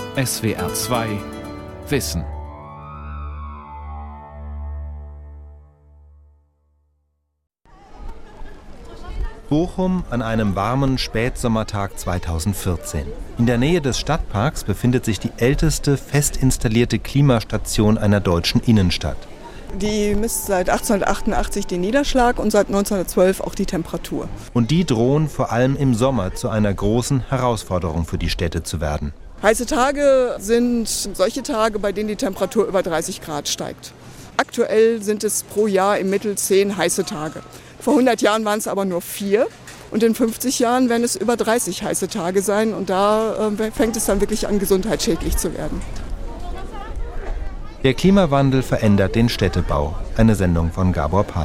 SWR 2 Wissen. Bochum an einem warmen Spätsommertag 2014. In der Nähe des Stadtparks befindet sich die älteste fest installierte Klimastation einer deutschen Innenstadt. Die misst seit 1888 den Niederschlag und seit 1912 auch die Temperatur. Und die drohen vor allem im Sommer zu einer großen Herausforderung für die Städte zu werden. Heiße Tage sind solche Tage, bei denen die Temperatur über 30 Grad steigt. Aktuell sind es pro Jahr im Mittel 10 heiße Tage. Vor 100 Jahren waren es aber nur 4 und in 50 Jahren werden es über 30 heiße Tage sein und da fängt es dann wirklich an, gesundheitsschädlich zu werden. Der Klimawandel verändert den Städtebau. Eine Sendung von Gabor Pahl.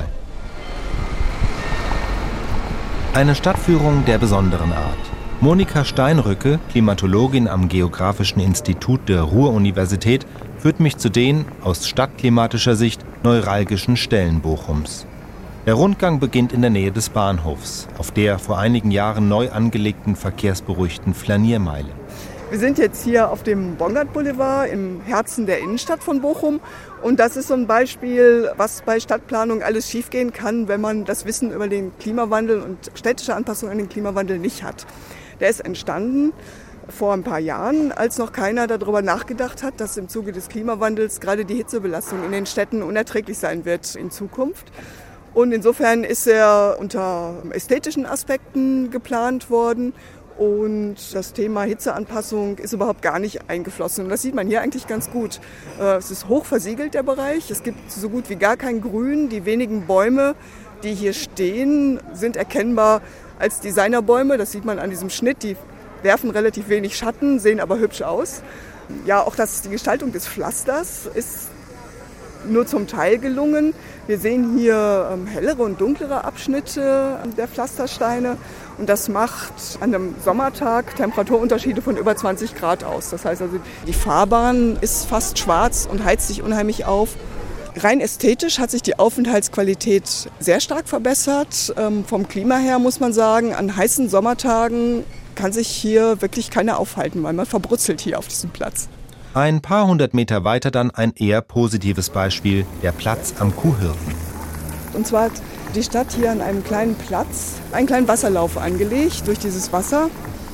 Eine Stadtführung der besonderen Art. Monika Steinrücke, Klimatologin am Geographischen Institut der Ruhr-Universität, führt mich zu den, aus stadtklimatischer Sicht, neuralgischen Stellen Bochums. Der Rundgang beginnt in der Nähe des Bahnhofs, auf der vor einigen Jahren neu angelegten verkehrsberuhigten Flaniermeile. Wir sind jetzt hier auf dem Bongard-Boulevard im Herzen der Innenstadt von Bochum. Und das ist so ein Beispiel, was bei Stadtplanung alles schiefgehen kann, wenn man das Wissen über den Klimawandel und städtische Anpassung an den Klimawandel nicht hat. Der ist entstanden vor ein paar Jahren, als noch keiner darüber nachgedacht hat, dass im Zuge des Klimawandels gerade die Hitzebelastung in den Städten unerträglich sein wird in Zukunft. Und insofern ist er unter ästhetischen Aspekten geplant worden. Und das Thema Hitzeanpassung ist überhaupt gar nicht eingeflossen. Und das sieht man hier eigentlich ganz gut. Es ist hoch versiegelt, der Bereich. Es gibt so gut wie gar kein Grün. Die wenigen Bäume, die hier stehen, sind erkennbar als Designerbäume. Das sieht man an diesem Schnitt. Die werfen relativ wenig Schatten, sehen aber hübsch aus. Ja, auch die Gestaltung des Pflasters ist nur zum Teil gelungen. Wir sehen hier hellere und dunklere Abschnitte der Pflastersteine und das macht an einem Sommertag Temperaturunterschiede von über 20 Grad aus. Das heißt also, die Fahrbahn ist fast schwarz und heizt sich unheimlich auf. Rein ästhetisch hat sich die Aufenthaltsqualität sehr stark verbessert. Vom Klima her muss man sagen, an heißen Sommertagen kann sich hier wirklich keiner aufhalten, weil man verbrutzelt hier auf diesem Platz. Ein paar hundert Meter weiter dann ein eher positives Beispiel, der Platz am Kuhhirten. Und zwar hat die Stadt hier an einem kleinen Platz einen kleinen Wasserlauf angelegt. Durch dieses Wasser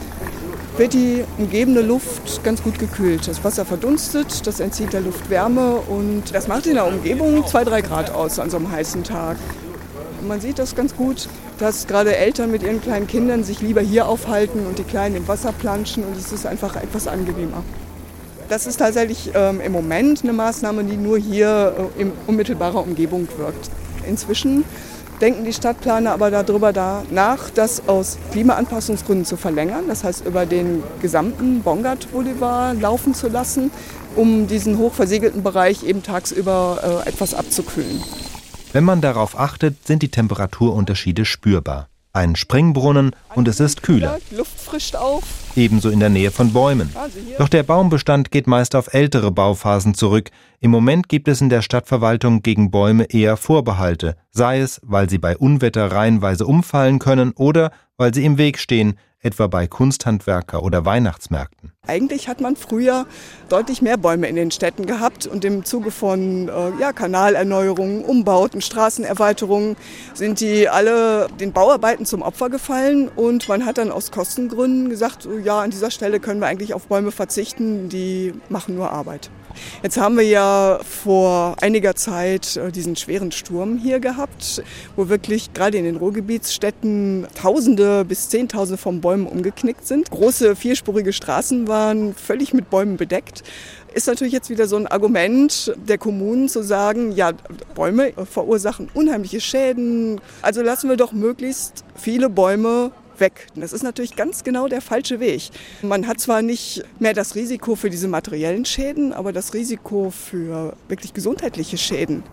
wird die umgebende Luft ganz gut gekühlt. Das Wasser verdunstet, das entzieht der Luft Wärme und das macht in der Umgebung 2-3 Grad aus an so einem heißen Tag. Und man sieht das ganz gut, dass gerade Eltern mit ihren kleinen Kindern sich lieber hier aufhalten und die Kleinen im Wasser planschen und es ist einfach etwas angenehmer. Das ist tatsächlich im Moment eine Maßnahme, die nur hier in unmittelbarer Umgebung wirkt. Inzwischen denken die Stadtplaner aber darüber nach, das aus Klimaanpassungsgründen zu verlängern. Das heißt, über den gesamten Bongard-Boulevard laufen zu lassen, um diesen hochversiegelten Bereich eben tagsüber etwas abzukühlen. Wenn man darauf achtet, sind die Temperaturunterschiede spürbar. Ein Springbrunnen und es ist kühler. Die Luft frischt auf. Ebenso in der Nähe von Bäumen. Doch der Baumbestand geht meist auf ältere Bauphasen zurück. Im Moment gibt es in der Stadtverwaltung gegen Bäume eher Vorbehalte, sei es, weil sie bei Unwetter reihenweise umfallen können oder weil sie im Weg stehen, etwa bei Kunsthandwerker- oder Weihnachtsmärkten. Eigentlich hat man früher deutlich mehr Bäume in den Städten gehabt und im Zuge von Kanalerneuerungen, Umbauten, Straßenerweiterungen sind die alle den Bauarbeiten zum Opfer gefallen und man hat dann aus Kostengründen gesagt, an dieser Stelle können wir eigentlich auf Bäume verzichten, die machen nur Arbeit. Jetzt haben wir ja vor einiger Zeit diesen schweren Sturm hier gehabt, wo wirklich gerade in den Ruhrgebietsstädten Tausende bis Zehntausende von Bäumen umgeknickt sind. Große vierspurige Straßen waren völlig mit Bäumen bedeckt. Ist natürlich jetzt wieder so ein Argument der Kommunen zu sagen, ja, Bäume verursachen unheimliche Schäden. Also lassen wir doch möglichst viele Bäume weg. Das ist natürlich ganz genau der falsche Weg. Man hat zwar nicht mehr das Risiko für diese materiellen Schäden, aber das Risiko für wirklich gesundheitliche Schäden.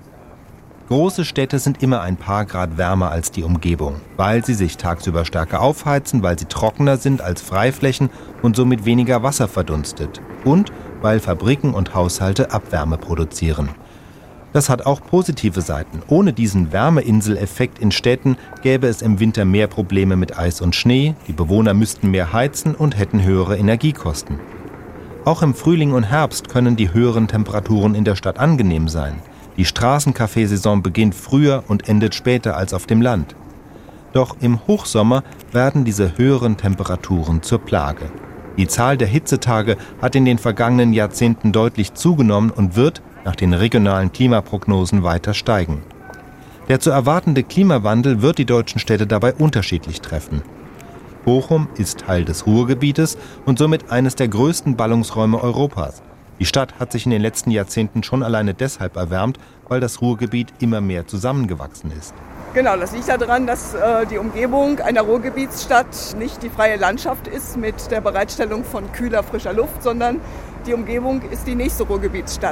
Große Städte sind immer ein paar Grad wärmer als die Umgebung, weil sie sich tagsüber stärker aufheizen, weil sie trockener sind als Freiflächen und somit weniger Wasser verdunstet. Und weil Fabriken und Haushalte Abwärme produzieren. Das hat auch positive Seiten. Ohne diesen Wärmeinseleffekt in Städten gäbe es im Winter mehr Probleme mit Eis und Schnee, die Bewohner müssten mehr heizen und hätten höhere Energiekosten. Auch im Frühling und Herbst können die höheren Temperaturen in der Stadt angenehm sein. Die Straßenkaffeesaison beginnt früher und endet später als auf dem Land. Doch im Hochsommer werden diese höheren Temperaturen zur Plage. Die Zahl der Hitzetage hat in den vergangenen Jahrzehnten deutlich zugenommen und wird, nach den regionalen Klimaprognosen, weiter steigen. Der zu erwartende Klimawandel wird die deutschen Städte dabei unterschiedlich treffen. Bochum ist Teil des Ruhrgebietes und somit eines der größten Ballungsräume Europas. Die Stadt hat sich in den letzten Jahrzehnten schon alleine deshalb erwärmt, weil das Ruhrgebiet immer mehr zusammengewachsen ist. Genau, das liegt daran, dass die Umgebung einer Ruhrgebietsstadt nicht die freie Landschaft ist mit der Bereitstellung von kühler, frischer Luft, sondern die Umgebung ist die nächste Ruhrgebietsstadt.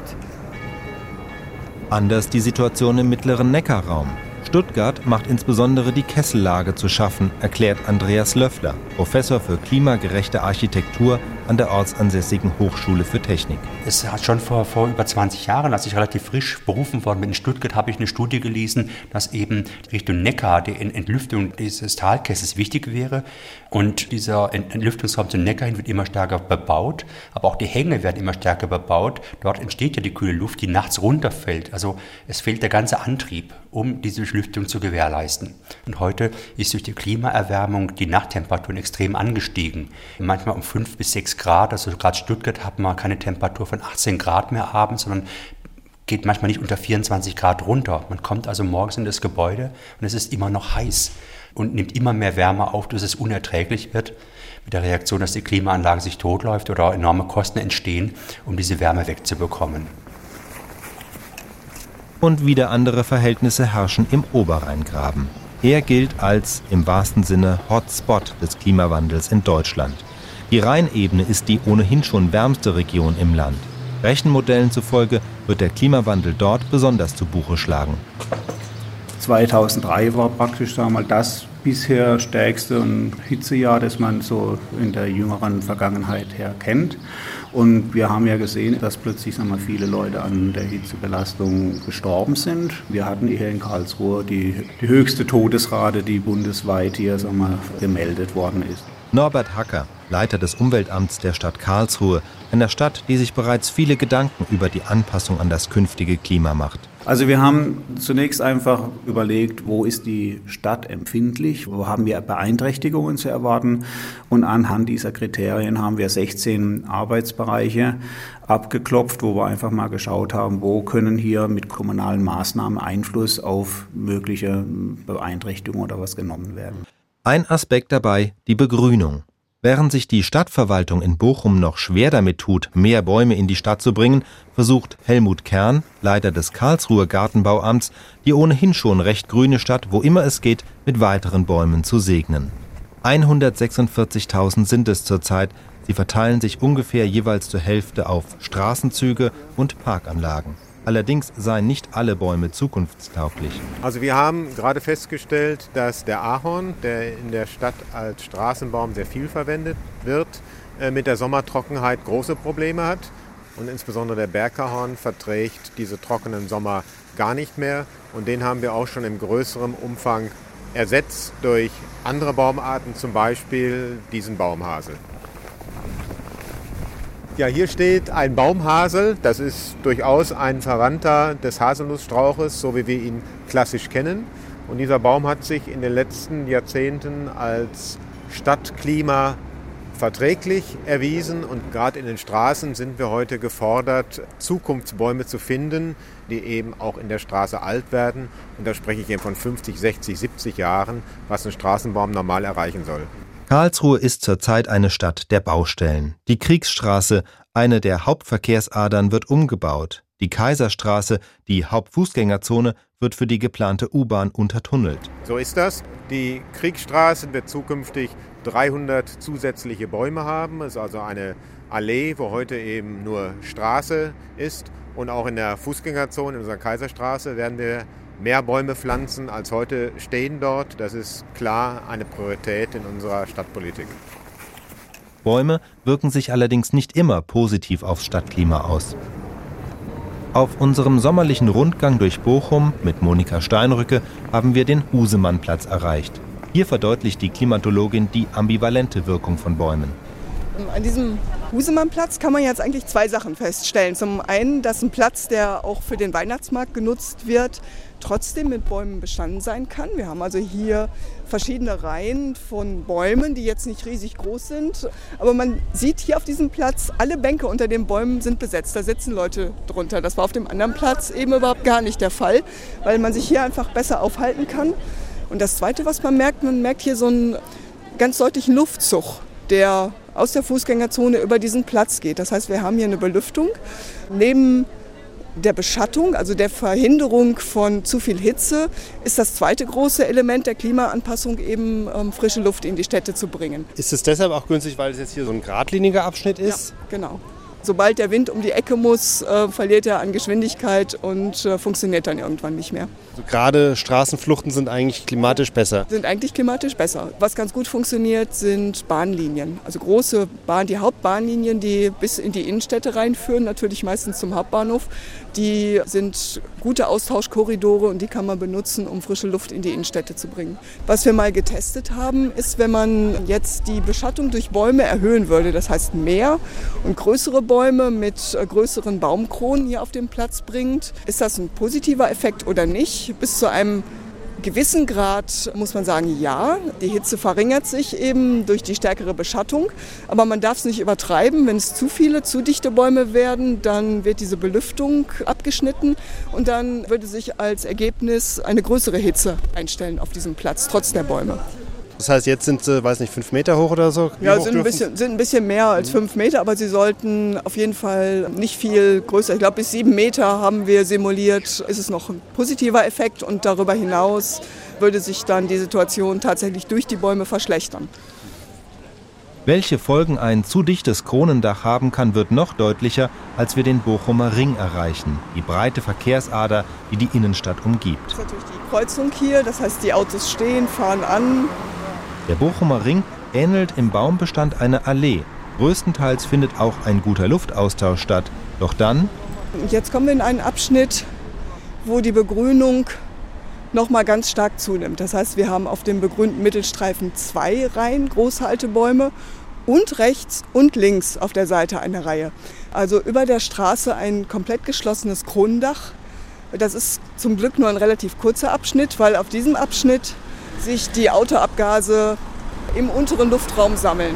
Anders die Situation im mittleren Neckarraum. Stuttgart macht insbesondere die Kessellage zu schaffen, erklärt Andreas Löffler, Professor für klimagerechte Architektur an der ortsansässigen Hochschule für Technik. Es hat schon vor über 20 Jahren, als ich relativ frisch berufen worden bin in Stuttgart, habe ich eine Studie gelesen, dass eben Richtung Neckar die Entlüftung dieses Talkessels wichtig wäre. Und dieser Entlüftungsraum zum Neckar hin wird immer stärker bebaut, aber auch die Hänge werden immer stärker bebaut. Dort entsteht ja die kühle Luft, die nachts runterfällt. Also es fehlt der ganze Antrieb, um diese Durchlüftung zu gewährleisten. Und heute ist durch die Klimaerwärmung die Nachttemperaturen extrem angestiegen. Manchmal um 5 bis 6 Grad, also gerade Stuttgart hat man keine Temperatur von 18 Grad mehr abends, sondern geht manchmal nicht unter 24 Grad runter. Man kommt also morgens in das Gebäude und es ist immer noch heiß und nimmt immer mehr Wärme auf, dass es unerträglich wird. Mit der Reaktion, dass die Klimaanlage sich totläuft oder enorme Kosten entstehen, um diese Wärme wegzubekommen. Und wieder andere Verhältnisse herrschen im Oberrheingraben. Er gilt als, im wahrsten Sinne, Hotspot des Klimawandels in Deutschland. Die Rheinebene ist die ohnehin schon wärmste Region im Land. Rechenmodellen zufolge wird der Klimawandel dort besonders zu Buche schlagen. 2003 war praktisch das bisher stärkste Hitzejahr, das man so in der jüngeren Vergangenheit her kennt. Und wir haben ja gesehen, dass plötzlich viele Leute an der Hitzebelastung gestorben sind. Wir hatten hier in Karlsruhe die höchste Todesrate, die bundesweit hier gemeldet worden ist. Norbert Hacker, Leiter des Umweltamts der Stadt Karlsruhe, einer Stadt, die sich bereits viele Gedanken über die Anpassung an das künftige Klima macht. Also wir haben zunächst einfach überlegt, wo ist die Stadt empfindlich, wo haben wir Beeinträchtigungen zu erwarten, und anhand dieser Kriterien haben wir 16 Arbeitsbereiche abgeklopft, wo wir einfach mal geschaut haben, wo können hier mit kommunalen Maßnahmen Einfluss auf mögliche Beeinträchtigungen oder was genommen werden. Ein Aspekt dabei, die Begrünung. Während sich die Stadtverwaltung in Bochum noch schwer damit tut, mehr Bäume in die Stadt zu bringen, versucht Helmut Kern, Leiter des Karlsruher Gartenbauamts, die ohnehin schon recht grüne Stadt, wo immer es geht, mit weiteren Bäumen zu segnen. 146.000 sind es zurzeit. Sie verteilen sich ungefähr jeweils zur Hälfte auf Straßenzüge und Parkanlagen. Allerdings seien nicht alle Bäume zukunftstauglich. Also wir haben gerade festgestellt, dass der Ahorn, der in der Stadt als Straßenbaum sehr viel verwendet wird, mit der Sommertrockenheit große Probleme hat. Und insbesondere der Bergahorn verträgt diese trockenen Sommer gar nicht mehr. Und den haben wir auch schon in größerem Umfang ersetzt durch andere Baumarten, zum Beispiel diesen Baumhasel. Ja, hier steht ein Baumhasel. Das ist durchaus ein Verwandter des Haselnussstrauches, so wie wir ihn klassisch kennen. Und dieser Baum hat sich in den letzten Jahrzehnten als Stadtklima verträglich erwiesen. Und gerade in den Straßen sind wir heute gefordert, Zukunftsbäume zu finden, die eben auch in der Straße alt werden. Und da spreche ich eben von 50, 60, 70 Jahren, was ein Straßenbaum normal erreichen soll. Karlsruhe ist zurzeit eine Stadt der Baustellen. Die Kriegsstraße, eine der Hauptverkehrsadern, wird umgebaut. Die Kaiserstraße, die Hauptfußgängerzone, wird für die geplante U-Bahn untertunnelt. So ist das. Die Kriegsstraße wird zukünftig 300 zusätzliche Bäume haben. Es ist also eine Allee, wo heute eben nur Straße ist. Und auch in der Fußgängerzone, in unserer Kaiserstraße, werden wir mehr Bäume pflanzen als heute stehen dort. Das ist klar eine Priorität in unserer Stadtpolitik. Bäume wirken sich allerdings nicht immer positiv aufs Stadtklima aus. Auf unserem sommerlichen Rundgang durch Bochum mit Monika Steinrücke haben wir den Husemannplatz erreicht. Hier verdeutlicht die Klimatologin die ambivalente Wirkung von Bäumen. An diesem Husemannplatz kann man jetzt eigentlich 2 Sachen feststellen. Zum einen, dass ein Platz, der auch für den Weihnachtsmarkt genutzt wird, trotzdem mit Bäumen bestanden sein kann. Wir haben also hier verschiedene Reihen von Bäumen, die jetzt nicht riesig groß sind. Aber man sieht hier auf diesem Platz, alle Bänke unter den Bäumen sind besetzt. Da sitzen Leute drunter. Das war auf dem anderen Platz eben überhaupt gar nicht der Fall, weil man sich hier einfach besser aufhalten kann. Und das Zweite, was man merkt hier so einen ganz deutlichen Luftzug, der aus der Fußgängerzone über diesen Platz geht. Das heißt, wir haben hier eine Belüftung. Neben der Beschattung, also der Verhinderung von zu viel Hitze, ist das zweite große Element der Klimaanpassung eben frische Luft in die Städte zu bringen. Ist es deshalb auch günstig, weil es jetzt hier so ein geradliniger Abschnitt ist? Ja, genau. Sobald der Wind um die Ecke muss, verliert er an Geschwindigkeit und funktioniert dann irgendwann nicht mehr. Also gerade Straßenfluchten sind eigentlich klimatisch besser. Was ganz gut funktioniert, sind Bahnlinien. Also große die Hauptbahnlinien, die bis in die Innenstädte reinführen, natürlich meistens zum Hauptbahnhof. Die sind gute Austauschkorridore und die kann man benutzen, um frische Luft in die Innenstädte zu bringen. Was wir mal getestet haben, ist, wenn man jetzt die Beschattung durch Bäume erhöhen würde, das heißt mehr und größere Bäume mit größeren Baumkronen hier auf den Platz bringt. Ist das ein positiver Effekt oder nicht? Bis zu einem gewissen Grad muss man sagen, ja. Die Hitze verringert sich eben durch die stärkere Beschattung. Aber man darf es nicht übertreiben. Wenn es zu viele, zu dichte Bäume werden, dann wird diese Belüftung abgeschnitten. Und dann würde sich als Ergebnis eine größere Hitze einstellen auf diesem Platz, trotz der Bäume. Das heißt, jetzt sind sie, 5 Meter hoch oder so? Ja, sind ein bisschen mehr als 5 Meter, aber sie sollten auf jeden Fall nicht viel größer. Ich glaube, bis 7 Meter haben wir simuliert, ist es noch ein positiver Effekt und darüber hinaus würde sich dann die Situation tatsächlich durch die Bäume verschlechtern. Welche Folgen ein zu dichtes Kronendach haben kann, wird noch deutlicher, als wir den Bochumer Ring erreichen, die breite Verkehrsader, die die Innenstadt umgibt. Das ist natürlich die Kreuzung hier, das heißt, die Autos stehen, fahren an. Der Bochumer Ring ähnelt im Baumbestand einer Allee. Größtenteils findet auch ein guter Luftaustausch statt. Doch dann... Und jetzt kommen wir in einen Abschnitt, wo die Begrünung noch mal ganz stark zunimmt. Das heißt, wir haben auf dem begrünten Mittelstreifen 2 Reihen große alte Bäume und rechts und links auf der Seite eine Reihe. Also über der Straße ein komplett geschlossenes Kronendach. Das ist zum Glück nur ein relativ kurzer Abschnitt, weil auf diesem Abschnitt sich die Autoabgase im unteren Luftraum sammeln.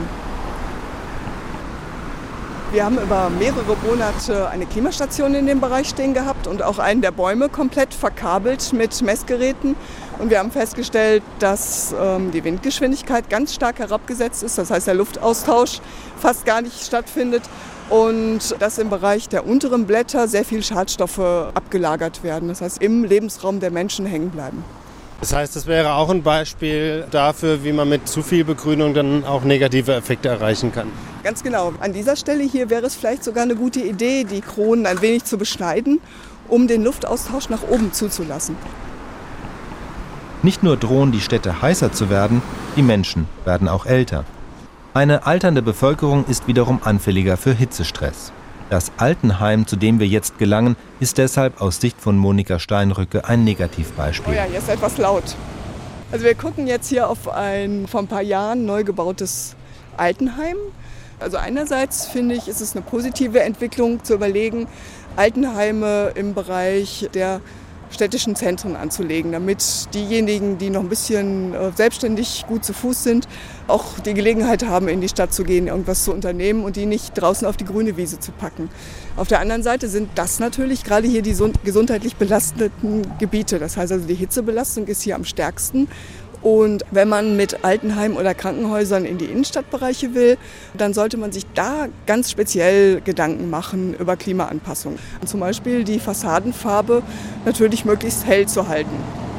Wir haben über mehrere Monate eine Klimastation in dem Bereich stehen gehabt und auch einen der Bäume komplett verkabelt mit Messgeräten. Und wir haben festgestellt, dass die Windgeschwindigkeit ganz stark herabgesetzt ist. Das heißt, der Luftaustausch fast gar nicht stattfindet. Und dass im Bereich der unteren Blätter sehr viel Schadstoffe abgelagert werden. Das heißt, im Lebensraum der Menschen hängen bleiben. Das heißt, das wäre auch ein Beispiel dafür, wie man mit zu viel Begrünung dann auch negative Effekte erreichen kann. Ganz genau. An dieser Stelle hier wäre es vielleicht sogar eine gute Idee, die Kronen ein wenig zu beschneiden, um den Luftaustausch nach oben zuzulassen. Nicht nur drohen die Städte heißer zu werden, die Menschen werden auch älter. Eine alternde Bevölkerung ist wiederum anfälliger für Hitzestress. Das Altenheim, zu dem wir jetzt gelangen, ist deshalb aus Sicht von Monika Steinrücke ein Negativbeispiel. Oh ja, hier ist etwas laut. Also wir gucken jetzt hier auf ein vor ein paar Jahren neu gebautes Altenheim. Also einerseits finde ich, ist es eine positive Entwicklung zu überlegen, Altenheime im Bereich der städtischen Zentren anzulegen, damit diejenigen, die noch ein bisschen selbstständig gut zu Fuß sind, auch die Gelegenheit haben, in die Stadt zu gehen, irgendwas zu unternehmen und die nicht draußen auf die grüne Wiese zu packen. Auf der anderen Seite sind das natürlich gerade hier die gesundheitlich belasteten Gebiete. Das heißt also, die Hitzebelastung ist hier am stärksten. Und wenn man mit Altenheimen oder Krankenhäusern in die Innenstadtbereiche will, dann sollte man sich da ganz speziell Gedanken machen über Klimaanpassung. Zum Beispiel die Fassadenfarbe natürlich möglichst hell zu halten.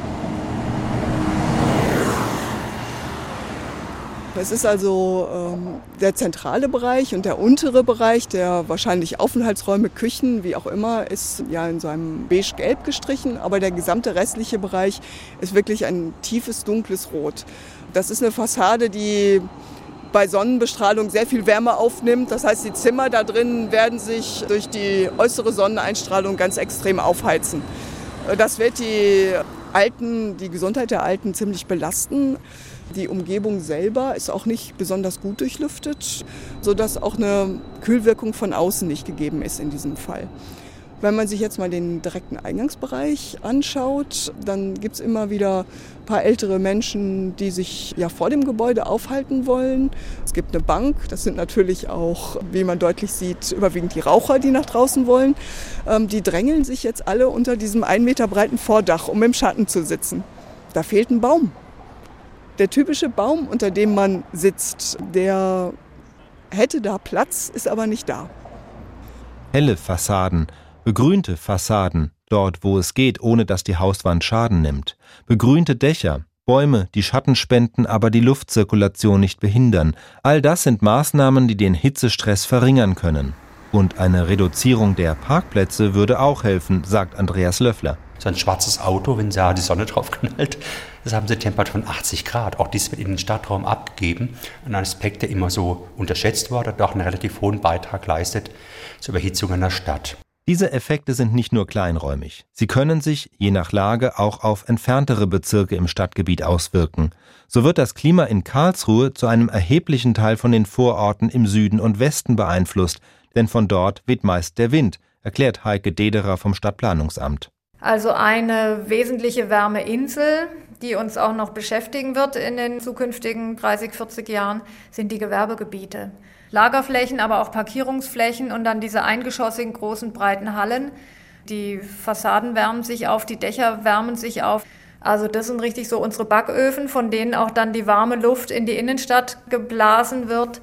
Es ist also der zentrale Bereich und der untere Bereich, der wahrscheinlich Aufenthaltsräume, Küchen, wie auch immer, ist ja in so einem beige-gelb gestrichen. Aber der gesamte restliche Bereich ist wirklich ein tiefes, dunkles Rot. Das ist eine Fassade, die bei Sonnenbestrahlung sehr viel Wärme aufnimmt. Das heißt, die Zimmer da drin werden sich durch die äußere Sonneneinstrahlung ganz extrem aufheizen. Das wird die Gesundheit der Alten ziemlich belasten. Die Umgebung selber ist auch nicht besonders gut durchlüftet, sodass auch eine Kühlwirkung von außen nicht gegeben ist in diesem Fall. Wenn man sich jetzt mal den direkten Eingangsbereich anschaut, dann gibt es immer wieder ein paar ältere Menschen, die sich vor dem Gebäude aufhalten wollen. Es gibt eine Bank, das sind natürlich auch, wie man deutlich sieht, überwiegend die Raucher, die nach draußen wollen. Die drängeln sich jetzt alle unter diesem 1 Meter breiten Vordach, um im Schatten zu sitzen. Da fehlt ein Baum. Der typische Baum, unter dem man sitzt, der hätte da Platz, ist aber nicht da. Helle Fassaden, begrünte Fassaden, dort wo es geht, ohne dass die Hauswand Schaden nimmt. Begrünte Dächer, Bäume, die Schatten spenden, aber die Luftzirkulation nicht behindern. All das sind Maßnahmen, die den Hitzestress verringern können. Und eine Reduzierung der Parkplätze würde auch helfen, sagt Andreas Löffler. So ein schwarzes Auto, wenn da die Sonne drauf knallt, das haben sie Temperatur von 80 Grad. Auch dies wird in den Stadtraum abgegeben. Ein Aspekt, der immer so unterschätzt wurde, der auch einen relativ hohen Beitrag leistet zur Überhitzung einer Stadt. Diese Effekte sind nicht nur kleinräumig. Sie können sich, je nach Lage, auch auf entferntere Bezirke im Stadtgebiet auswirken. So wird das Klima in Karlsruhe zu einem erheblichen Teil von den Vororten im Süden und Westen beeinflusst, denn von dort weht meist der Wind, erklärt Heike Dederer vom Stadtplanungsamt. Also eine wesentliche Wärmeinsel, die uns auch noch beschäftigen wird in den zukünftigen 30, 40 Jahren, sind die Gewerbegebiete. Lagerflächen, aber auch Parkierungsflächen und dann diese eingeschossigen, großen, breiten Hallen. Die Fassaden wärmen sich auf, die Dächer wärmen sich auf. Also das sind richtig so unsere Backöfen, von denen auch dann die warme Luft in die Innenstadt geblasen wird.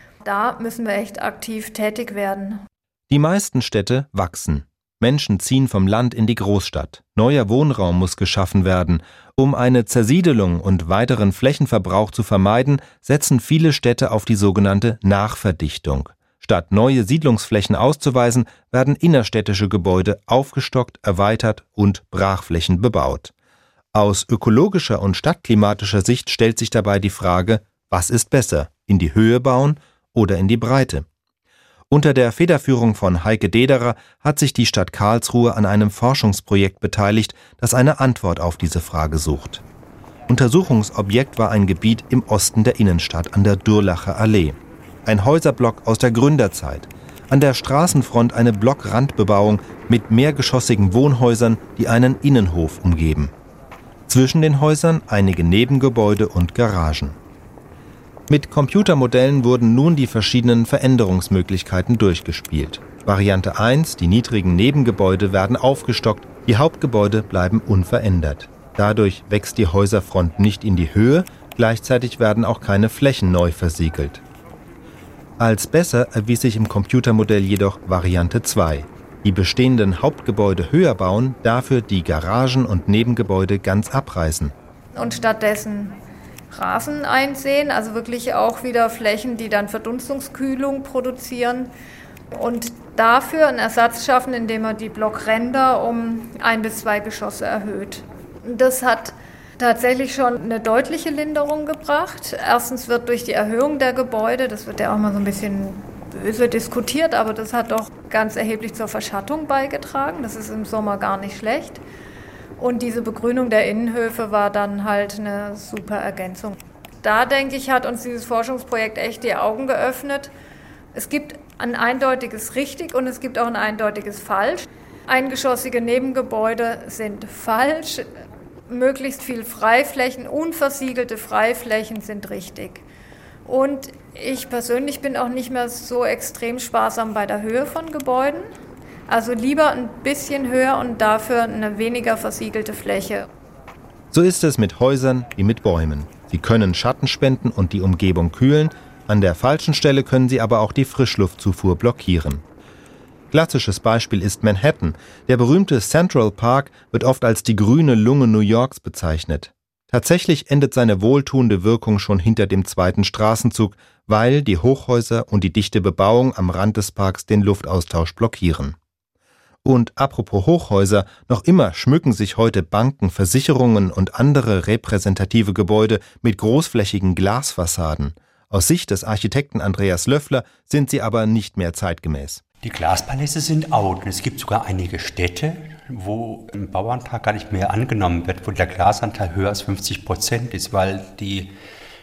Da müssen wir echt aktiv tätig werden. Die meisten Städte wachsen. Menschen ziehen vom Land in die Großstadt. Neuer Wohnraum muss geschaffen werden. Um eine Zersiedelung und weiteren Flächenverbrauch zu vermeiden, setzen viele Städte auf die sogenannte Nachverdichtung. Statt neue Siedlungsflächen auszuweisen, werden innerstädtische Gebäude aufgestockt, erweitert und Brachflächen bebaut. Aus ökologischer und stadtklimatischer Sicht stellt sich dabei die Frage, was ist besser, in die Höhe bauen oder in die Breite? Unter der Federführung von Heike Dederer hat sich die Stadt Karlsruhe an einem Forschungsprojekt beteiligt, das eine Antwort auf diese Frage sucht. Untersuchungsobjekt war ein Gebiet im Osten der Innenstadt an der Durlacher Allee. Ein Häuserblock aus der Gründerzeit. An der Straßenfront eine Blockrandbebauung mit mehrgeschossigen Wohnhäusern, die einen Innenhof umgeben. Zwischen den Häusern einige Nebengebäude und Garagen. Mit Computermodellen wurden nun die verschiedenen Veränderungsmöglichkeiten durchgespielt. Variante 1, die niedrigen Nebengebäude werden aufgestockt, die Hauptgebäude bleiben unverändert. Dadurch wächst die Häuserfront nicht in die Höhe, gleichzeitig werden auch keine Flächen neu versiegelt. Als besser erwies sich im Computermodell jedoch Variante 2. Die bestehenden Hauptgebäude höher bauen, dafür die Garagen und Nebengebäude ganz abreißen. Und stattdessen Rasen einsehen, also wirklich auch wieder Flächen, die dann Verdunstungskühlung produzieren und dafür einen Ersatz schaffen, indem man die Blockränder um 1 bis 2 Geschosse erhöht. Das hat tatsächlich schon eine deutliche Linderung gebracht. Erstens wird durch die Erhöhung der Gebäude, das wird ja auch mal so ein bisschen böse diskutiert, aber das hat doch ganz erheblich zur Verschattung beigetragen. Das ist im Sommer gar nicht schlecht. Und diese Begrünung der Innenhöfe war dann halt eine super Ergänzung. Da, denke ich, hat uns dieses Forschungsprojekt echt die Augen geöffnet. Es gibt ein eindeutiges Richtig und es gibt auch ein eindeutiges Falsch. Eingeschossige Nebengebäude sind falsch. Möglichst viel Freiflächen, unversiegelte Freiflächen sind richtig. Und ich persönlich bin auch nicht mehr so extrem sparsam bei der Höhe von Gebäuden. Also lieber ein bisschen höher und dafür eine weniger versiegelte Fläche. So ist es mit Häusern wie mit Bäumen. Sie können Schatten spenden und die Umgebung kühlen, an der falschen Stelle können sie aber auch die Frischluftzufuhr blockieren. Klassisches Beispiel ist Manhattan. Der berühmte Central Park wird oft als die grüne Lunge New Yorks bezeichnet. Tatsächlich endet seine wohltuende Wirkung schon hinter dem zweiten Straßenzug, weil die Hochhäuser und die dichte Bebauung am Rand des Parks den Luftaustausch blockieren. Und apropos Hochhäuser, noch immer schmücken sich heute Banken, Versicherungen und andere repräsentative Gebäude mit großflächigen Glasfassaden. Aus Sicht des Architekten Andreas Löffler sind sie aber nicht mehr zeitgemäß. Die Glaspaläste sind out und es gibt sogar einige Städte, wo im Bauantrag gar nicht mehr angenommen wird, wo der Glasanteil höher als 50% ist, weil die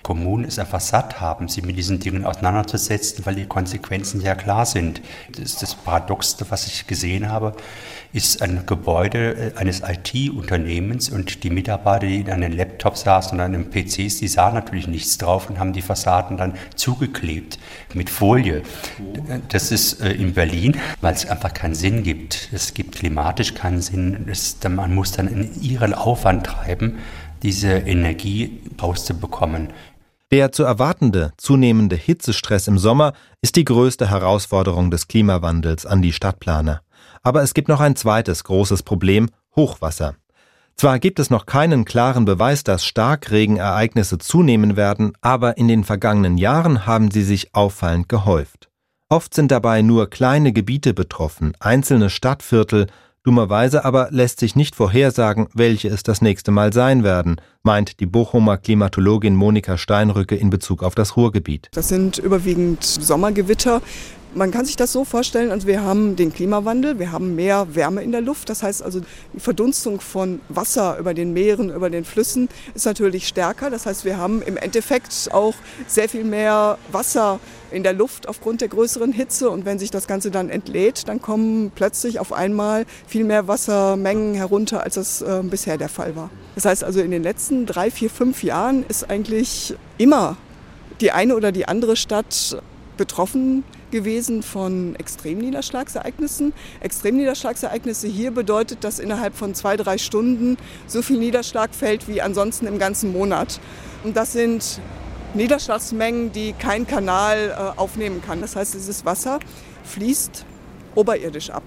Kommunen es einfach satt haben, sich mit diesen Dingen auseinanderzusetzen, weil die Konsequenzen ja klar sind. Das Paradoxste, was ich gesehen habe, ist ein Gebäude eines IT-Unternehmens und die Mitarbeiter, die an den Laptops saßen und an den PCs, die sahen natürlich nichts drauf und haben die Fassaden dann zugeklebt mit Folie. Das ist in Berlin, weil es einfach keinen Sinn gibt. Es gibt klimatisch keinen Sinn. Man muss dann einen irren Aufwand treiben, diese Energie rauszubekommen. Der zu erwartende, zunehmende Hitzestress im Sommer ist die größte Herausforderung des Klimawandels an die Stadtplaner. Aber es gibt noch ein zweites großes Problem: Hochwasser. Zwar gibt es noch keinen klaren Beweis, dass Starkregenereignisse zunehmen werden, aber in den vergangenen Jahren haben sie sich auffallend gehäuft. Oft sind dabei nur kleine Gebiete betroffen, einzelne Stadtviertel. Dummerweise aber lässt sich nicht vorhersagen, welche es das nächste Mal sein werden, meint die Bochumer Klimatologin Monika Steinrücke in Bezug auf das Ruhrgebiet. Das sind überwiegend Sommergewitter. Man kann sich das so vorstellen, also wir haben den Klimawandel, wir haben mehr Wärme in der Luft. Das heißt also, die Verdunstung von Wasser über den Meeren, über den Flüssen ist natürlich stärker. Das heißt, wir haben im Endeffekt auch sehr viel mehr Wasser in der Luft aufgrund der größeren Hitze. Und wenn sich das Ganze dann entlädt, dann kommen plötzlich auf einmal viel mehr Wassermengen herunter, als das bisher der Fall war. Das heißt also, in den letzten 3, 4, 5 Jahren ist eigentlich immer die eine oder die andere Stadt betroffen gewesen von Extremniederschlagsereignissen. Extremniederschlagsereignisse hier bedeutet, dass innerhalb von 2, 3 Stunden so viel Niederschlag fällt wie ansonsten im ganzen Monat. Und das sind Niederschlagsmengen, die kein Kanal aufnehmen kann. Das heißt, dieses Wasser fließt oberirdisch ab.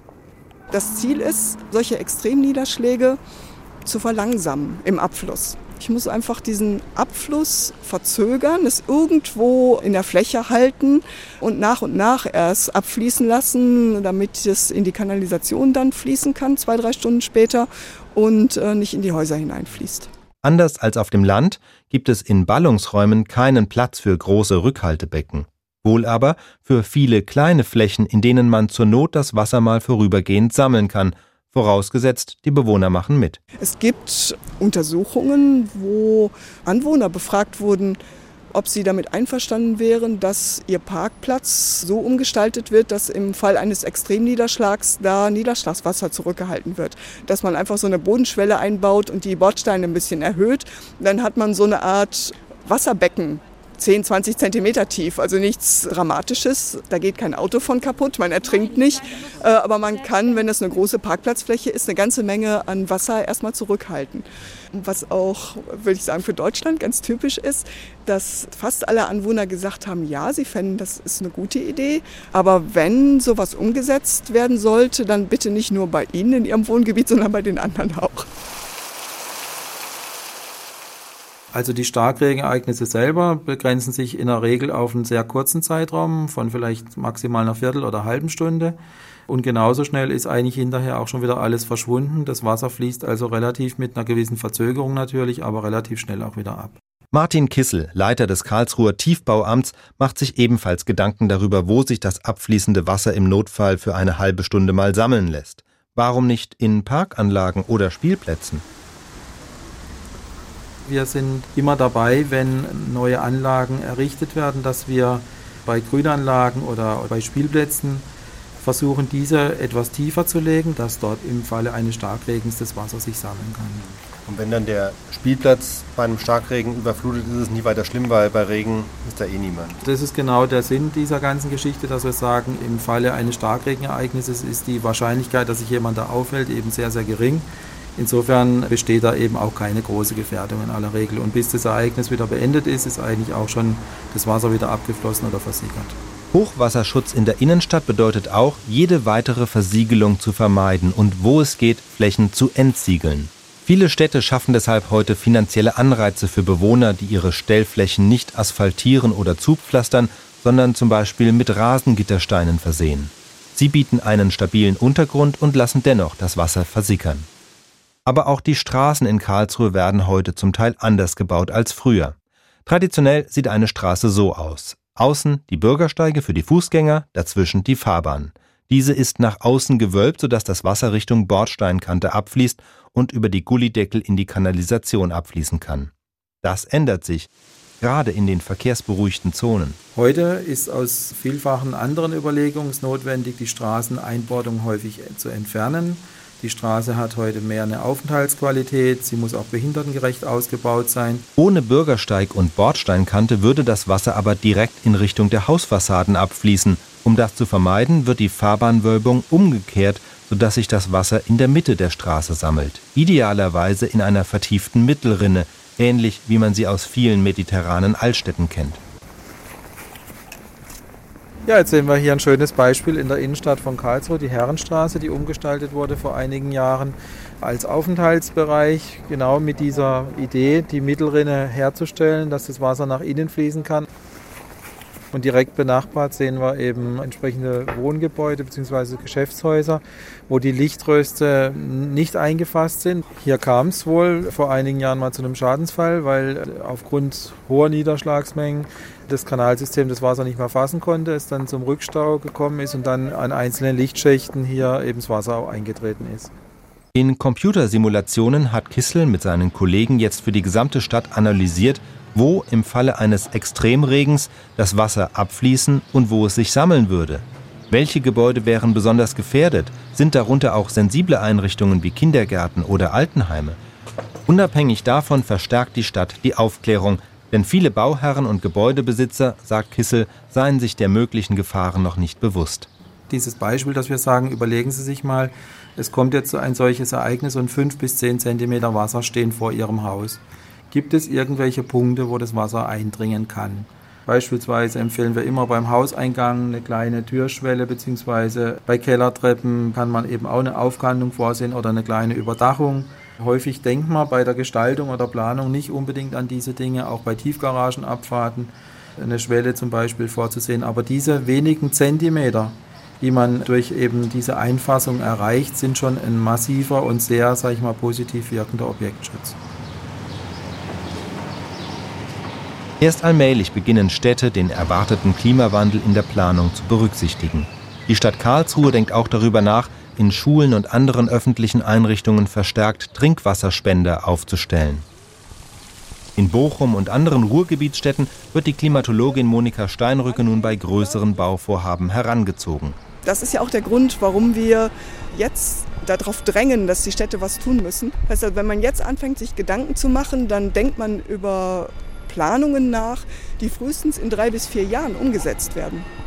Das Ziel ist, solche Extremniederschläge zu verlangsamen im Abfluss. Ich muss einfach diesen Abfluss verzögern, es irgendwo in der Fläche halten und nach erst abfließen lassen, damit es in die Kanalisation dann fließen kann, 2, 3 Stunden später, und nicht in die Häuser hineinfließt. Anders als auf dem Land gibt es in Ballungsräumen keinen Platz für große Rückhaltebecken. Wohl aber für viele kleine Flächen, in denen man zur Not das Wasser mal vorübergehend sammeln kann, vorausgesetzt, die Bewohner machen mit. Es gibt Untersuchungen, wo Anwohner befragt wurden, ob sie damit einverstanden wären, dass ihr Parkplatz so umgestaltet wird, dass im Fall eines Extremniederschlags da Niederschlagswasser zurückgehalten wird. Dass man einfach so eine Bodenschwelle einbaut und die Bordsteine ein bisschen erhöht. Dann hat man so eine Art Wasserbecken, 10, 20 Zentimeter tief, also nichts Dramatisches. Da geht kein Auto von kaputt, man ertrinkt nicht. Aber man kann, wenn es eine große Parkplatzfläche ist, eine ganze Menge an Wasser erstmal zurückhalten. Was auch, würde ich sagen, für Deutschland ganz typisch ist, dass fast alle Anwohner gesagt haben, ja, sie fänden, das ist eine gute Idee. Aber wenn sowas umgesetzt werden sollte, dann bitte nicht nur bei Ihnen in Ihrem Wohngebiet, sondern bei den anderen auch. Also die Starkregenereignisse selber begrenzen sich in der Regel auf einen sehr kurzen Zeitraum von vielleicht maximal einer Viertel- oder halben Stunde. Und genauso schnell ist eigentlich hinterher auch schon wieder alles verschwunden. Das Wasser fließt also relativ mit einer gewissen Verzögerung natürlich, aber relativ schnell auch wieder ab. Martin Kissel, Leiter des Karlsruher Tiefbauamts, macht sich ebenfalls Gedanken darüber, wo sich das abfließende Wasser im Notfall für eine halbe Stunde mal sammeln lässt. Warum nicht in Parkanlagen oder Spielplätzen? Wir sind immer dabei, wenn neue Anlagen errichtet werden, dass wir bei Grünanlagen oder bei Spielplätzen versuchen, diese etwas tiefer zu legen, dass dort im Falle eines Starkregens das Wasser sich sammeln kann. Und wenn dann der Spielplatz bei einem Starkregen überflutet ist, ist es nicht weiter schlimm, weil bei Regen ist da eh niemand. Das ist genau der Sinn dieser ganzen Geschichte, dass wir sagen, im Falle eines Starkregenereignisses ist die Wahrscheinlichkeit, dass sich jemand da aufhält, eben sehr, sehr gering. Insofern besteht da eben auch keine große Gefährdung in aller Regel. Und bis das Ereignis wieder beendet ist, ist eigentlich auch schon das Wasser wieder abgeflossen oder versickert. Hochwasserschutz in der Innenstadt bedeutet auch, jede weitere Versiegelung zu vermeiden und wo es geht, Flächen zu entsiegeln. Viele Städte schaffen deshalb heute finanzielle Anreize für Bewohner, die ihre Stellflächen nicht asphaltieren oder zupflastern, sondern zum Beispiel mit Rasengittersteinen versehen. Sie bieten einen stabilen Untergrund und lassen dennoch das Wasser versickern. Aber auch die Straßen in Karlsruhe werden heute zum Teil anders gebaut als früher. Traditionell sieht eine Straße so aus. Außen die Bürgersteige für die Fußgänger, dazwischen die Fahrbahn. Diese ist nach außen gewölbt, sodass das Wasser Richtung Bordsteinkante abfließt und über die Gullydeckel in die Kanalisation abfließen kann. Das ändert sich. gerade in den verkehrsberuhigten Zonen. Heute ist aus vielfachen anderen Überlegungen notwendig, die Straßeneinbordung häufig zu entfernen. Die Straße hat heute mehr eine Aufenthaltsqualität, sie muss auch behindertengerecht ausgebaut sein. Ohne Bürgersteig und Bordsteinkante würde das Wasser aber direkt in Richtung der Hausfassaden abfließen. Um das zu vermeiden, wird die Fahrbahnwölbung umgekehrt, sodass sich das Wasser in der Mitte der Straße sammelt. Idealerweise in einer vertieften Mittelrinne, ähnlich wie man sie aus vielen mediterranen Altstädten kennt. Ja, jetzt sehen wir hier ein schönes Beispiel in der Innenstadt von Karlsruhe, die Herrenstraße, die umgestaltet wurde vor einigen Jahren als Aufenthaltsbereich, genau mit dieser Idee, die Mittelrinne herzustellen, dass das Wasser nach innen fließen kann. Und direkt benachbart sehen wir eben entsprechende Wohngebäude bzw. Geschäftshäuser, wo die Lichtröste nicht eingefasst sind. Hier kam es wohl vor einigen Jahren mal zu einem Schadensfall, weil aufgrund hoher Niederschlagsmengen das Kanalsystem das Wasser nicht mehr fassen konnte, es dann zum Rückstau gekommen ist und dann an einzelnen Lichtschächten hier eben das Wasser auch eingetreten ist. In Computersimulationen hat Kissel mit seinen Kollegen jetzt für die gesamte Stadt analysiert, wo im Falle eines Extremregens das Wasser abfließen und wo es sich sammeln würde. Welche Gebäude wären besonders gefährdet? Sind darunter auch sensible Einrichtungen wie Kindergärten oder Altenheime? Unabhängig davon verstärkt die Stadt die Aufklärung, denn viele Bauherren und Gebäudebesitzer, sagt Kissel, seien sich der möglichen Gefahren noch nicht bewusst. Dieses Beispiel, dass wir sagen, überlegen Sie sich mal, es kommt jetzt ein solches Ereignis und 5 bis 10 Zentimeter Wasser stehen vor Ihrem Haus. Gibt es irgendwelche Punkte, wo das Wasser eindringen kann? Beispielsweise empfehlen wir immer beim Hauseingang eine kleine Türschwelle, beziehungsweise bei Kellertreppen kann man eben auch eine Aufkantung vorsehen oder eine kleine Überdachung. Häufig denkt man bei der Gestaltung oder Planung nicht unbedingt an diese Dinge, auch bei Tiefgaragenabfahrten eine Schwelle zum Beispiel vorzusehen. Aber diese wenigen Zentimeter, die man durch eben diese Einfassung erreicht, sind schon ein massiver und sehr, sage ich mal, positiv wirkender Objektschutz. Erst allmählich beginnen Städte, den erwarteten Klimawandel in der Planung zu berücksichtigen. Die Stadt Karlsruhe denkt auch darüber nach, in Schulen und anderen öffentlichen Einrichtungen verstärkt Trinkwasserspender aufzustellen. In Bochum und anderen Ruhrgebietsstädten wird die Klimatologin Monika Steinrücke nun bei größeren Bauvorhaben herangezogen. Das ist ja auch der Grund, warum wir jetzt darauf drängen, dass die Städte was tun müssen. Also wenn man jetzt anfängt, sich Gedanken zu machen, dann denkt man über Planungen nach, die frühestens in 3 bis 4 Jahren umgesetzt werden.